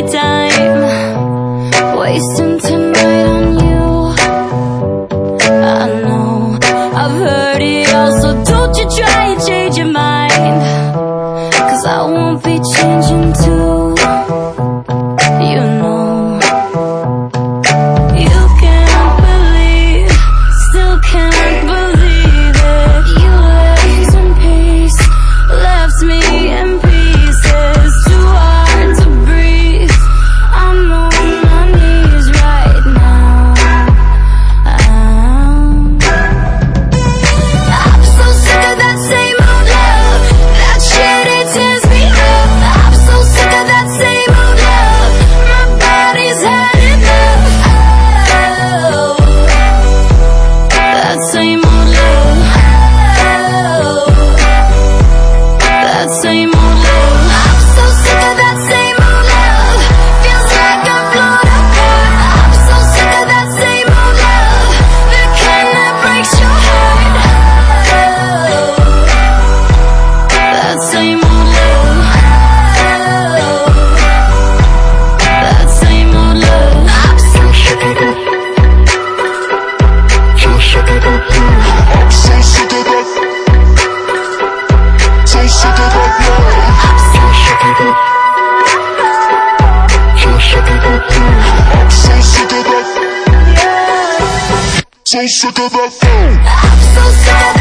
every dime, wasting tonight on you. I know I've heard it all, so don't you try and change your mind, 'cause I won't be changing too. You know, you can't believe, still can't believe it. You left in peace, left me in pieces, too hard to breathe. I'm on my knees right now. I'm so sick of that same old love, that shit, it tears me up. I'm so sick of that same old love, my body's had enough. Oh, that same old love. Oh, that same old love. I'm so sick of that same old love, feels like I'm blown apart. I'm so sick of that same old love, the kind that breaks your heart. Oh, that same old love. Oh, that same old love. I'm so sick of that. So sick of that. I'm so sick of that. So sick of that love. I'm so sick of that. So sick of that. I'm so sick of that. So sick of that. I'm so sick of that.